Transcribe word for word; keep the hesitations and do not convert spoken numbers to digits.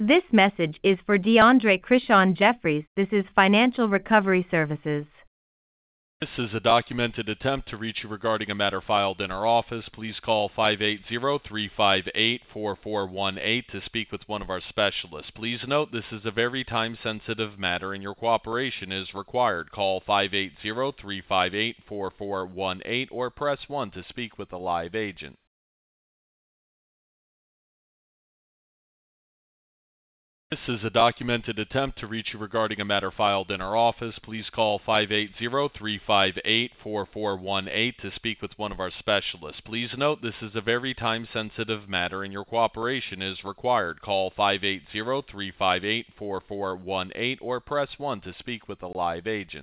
This message is for DeAndre Krishan Jeffries. This is Financial Recovery Services. This is a documented attempt to reach you regarding a matter filed in our office. Please call five eight zero, three five eight, four four one eight to speak with one of our specialists. Please note this is a very time-sensitive matter and your cooperation is required. Call five eight zero, three five eight, four four one eight or press one to speak with a live agent. This is a documented attempt to reach you regarding a matter filed in our office. Please call five eight zero, three five eight, four four one eight to speak with one of our specialists. Please note this is a very time-sensitive matter and your cooperation is required. Call five eight zero, three five eight, four four one eight or press one to speak with a live agent.